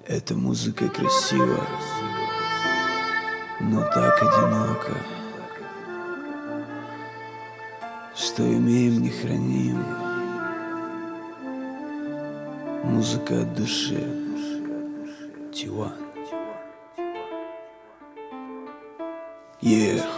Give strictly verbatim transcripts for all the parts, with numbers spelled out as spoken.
Эта музыка красива, но так одиноко, что имеем, не храним. Музыка от души. Тиван. Yeah.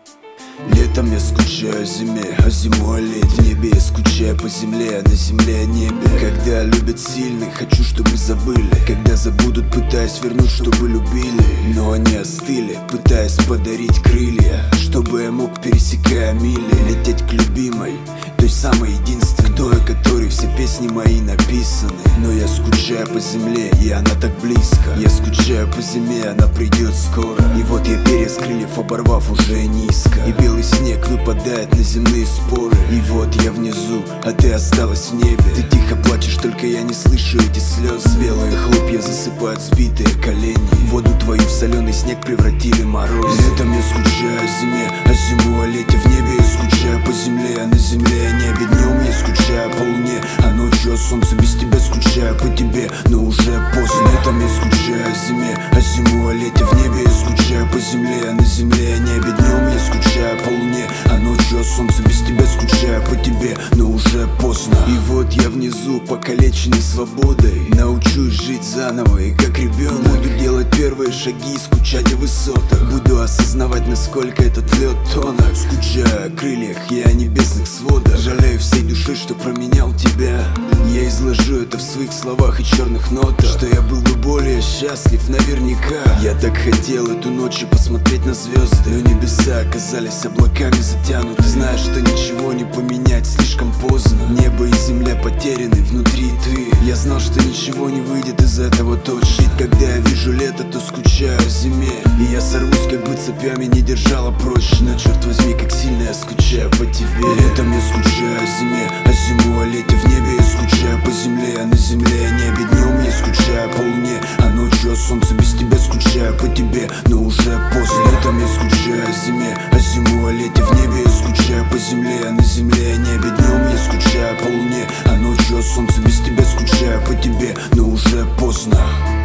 Летом я скучаю о зиме, а зимой о лете. В небе я скучаю по земле, а на земле о небе. Когда любят сильных, хочу, чтобы забыли. Когда забудут, пытаясь вернуть, чтобы любили. Но они остыли, пытаясь подарить крылья, чтобы я мог, пересекая мили, лететь к любимой, той самой единственной, той, о которой все песни мои написаны. Но я скучаю по земле, и она так близко. Я скучаю по зиме, она придет скоро. И вот я перья с крыльев оборвав уже низко, и белый снег выпадает на земные споры. И вот я внизу, а ты осталась в небе. Ты тихо плачешь, только я не слышу эти слезы. Белые хлопья засыпают сбитые колени. Воду твою в соленый снег превратили мороз. Летом я скучаю о зиме, а зиму о лете. В небе я скучаю по земле, а на земле о небе. Днем я скучаю по луне, а ночью о солнце. Без тебя скучаю по тебе, но уже поздно. Летом я скучаю о зиме, а зиму о лете. В небе я скучаю по земле, а на земле о небе. Днем я скучаю по луне, а ночью о солнце. Без тебя скучаю по тебе, но уже поздно. И вот я внизу, покалеченный свободой, научусь жить заново и как ребенок. Буду делать первые шаги, скучать о высотах. Буду осознавать, насколько этот лед тонок. Скучаю о крыльях и о небесных сводах. Жалею всей душой, что променял тебя. Я изложу это в своих словах и черных нотах, что я был бы более счастлив наверняка. Я так хотел эту ночью посмотреть на звезды, но небеса оказались облаками затянуты. Знаешь, что ничего не поменять слишком поздно. Небо и земля потеряны, внутри ты. Я знал, что ничего не выйдет из этого точно. Ведь когда я вижу лето, то скучаю о зиме. И я сорвусь, как бы цепями не держала прочь. Но черт возьми, как сильно я скучаю по тебе. Летом я скучаю о зиме, а зиму о лете. В небе я скучаю по земле, а на земле о небе. Днем я скучаю по луне, а ночью о солнце. Без тебя скучаю по тебе, но уже поздно. Летом я скучаю о зиме, а зиму о лете. В небе я скучаю по земле, а на земле о небе. Днем я скучаю по луне, а ночью о солнце. Без тебя скучаю по тебе, но уже поздно.